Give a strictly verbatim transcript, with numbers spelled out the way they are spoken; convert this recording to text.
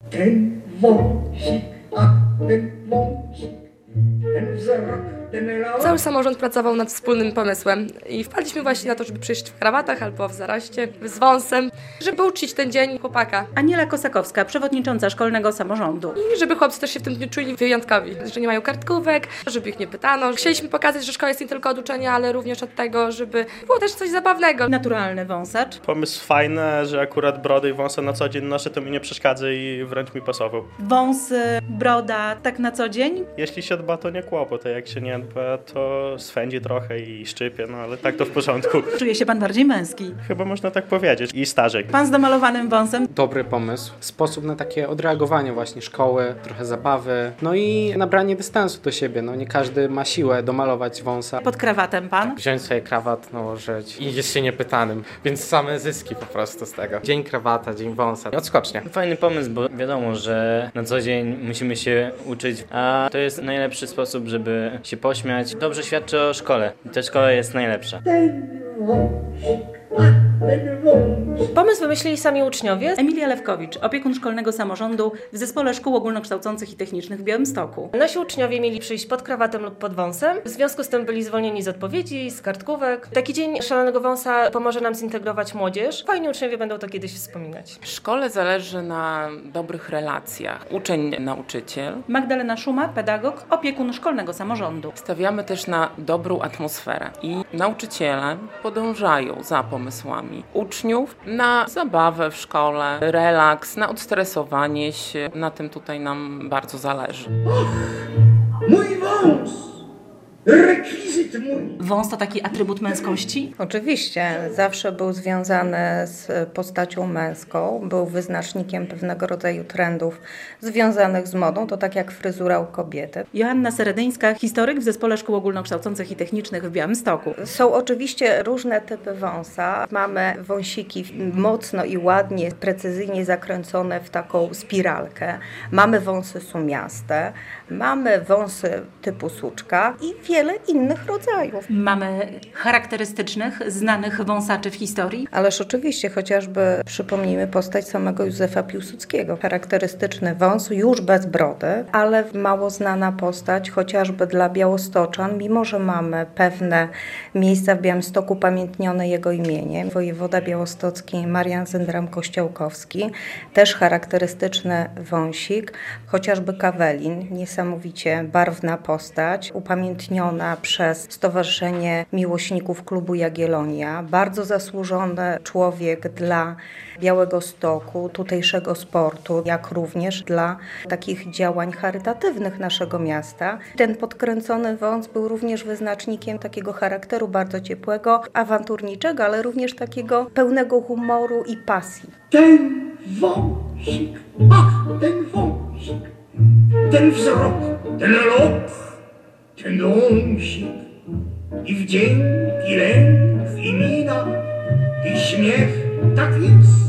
Ten wąsik, ach, ten wąsik, ten wzrok, ten los. Cały samorząd pracował nad wspólnym pomysłem i wpadliśmy właśnie na to, żeby przyjść w krawatach albo w zaraście, z wąsem, żeby uczcić ten dzień chłopaka. Aniela Kosakowska, przewodnicząca szkolnego samorządu. I żeby chłopcy też się w tym dniu czuli wyjątkowi, że nie mają kartkówek, żeby ich nie pytano. Chcieliśmy pokazać, że szkoła jest nie tylko od uczenia, ale również od tego, żeby było też coś zabawnego. Naturalny wąsacz. Pomysł fajny, że akurat brody i wąsy na co dzień noszę, to mi nie przeszkadza i wręcz mi pasował. Wąsy, broda, tak na co dzień? Jeśli się dba, to nie kłopot, a jak się nie dba, to swędzi trochę i szczypie, no ale tak to w porządku. Czuje się pan bardziej męski. Chyba można tak powiedzieć. I starzej. Pan z domalowanym wąsem. Dobry pomysł. Sposób na takie odreagowanie właśnie szkoły, trochę zabawy, no i nabranie dystansu do siebie. No nie każdy ma siłę domalować wąsa. Pod krawatem pan. Wziąć sobie krawat, nałożyć i jest się niepytanym, więc same zyski po prostu z tego. Dzień krawata, dzień wąsa. Odskocznie. Fajny pomysł, bo wiadomo, że na co dzień musimy się uczyć, a to jest najlepszy sposób, żeby się pośmiać. Dobrze świadczy o szkole. Ta szkoła jest najlepsza. Ten wąsik, ach, ten wąsik. Pomysł wymyślili sami uczniowie. Emilia Lewkowicz, opiekun szkolnego samorządu w Zespole Szkół Ogólnokształcących i Technicznych w Białymstoku. Nasi uczniowie mieli przyjść pod krawatem lub pod wąsem. W związku z tym byli zwolnieni z odpowiedzi, z kartkówek. Taki dzień szalonego wąsa pomoże nam zintegrować młodzież. Fajni uczniowie będą to kiedyś wspominać. W szkole zależy na dobrych relacjach. Uczeń, nauczyciel. Magdalena Szuma, pedagog, opiekun szkolnego samorządu. Stawiamy też na dobrą atmosferę i nauczyciele podążają za pomysłami uczniów na zabawę w szkole, relaks, na odstresowanie się. Na tym tutaj nam bardzo zależy. Mój wąs, rekwizyt mój. Wąs to taki atrybut męskości? Oczywiście, zawsze był związany z postacią męską, był wyznacznikiem pewnego rodzaju trendów związanych z modą, to tak jak fryzura u kobiety. Joanna Seredyńska, historyk w Zespole Szkół Ogólnokształcących i Technicznych w Białymstoku. Są oczywiście różne typy wąsa. Mamy wąsiki mocno i ładnie, precyzyjnie zakręcone w taką spiralkę. Mamy wąsy sumiaste, mamy wąsy typu suczka i wiele innych rodzajów. Mamy charakterystycznych, znanych wąsaczy w historii. Ależ oczywiście, chociażby przypomnijmy postać samego Józefa Piłsudskiego. Charakterystyczny wąs, już bez brody, ale mało znana postać, chociażby dla białostoczan, mimo że mamy pewne miejsca w Białymstoku upamiętnione jego imieniem. Wojewoda białostocki Marian Zyndram-Kościołkowski, też charakterystyczny wąsik, chociażby Kawelin, niesamowicie barwna postać, upamiętniona przez Stowarzyszenie Miłośników Klubu Jagiellonia. Bardzo zasłużony człowiek dla Białegostoku, tutejszego sportu, jak również dla takich działań charytatywnych naszego miasta. Ten podkręcony wąs był również wyznacznikiem takiego charakteru bardzo ciepłego, awanturniczego, ale również takiego pełnego humoru i pasji. Ten wąsik, ach, ten wąsik, ten wzrok, ten lot, ten wąsik. I wdzięk, i lęk, i mina, i śmiech, tak jest.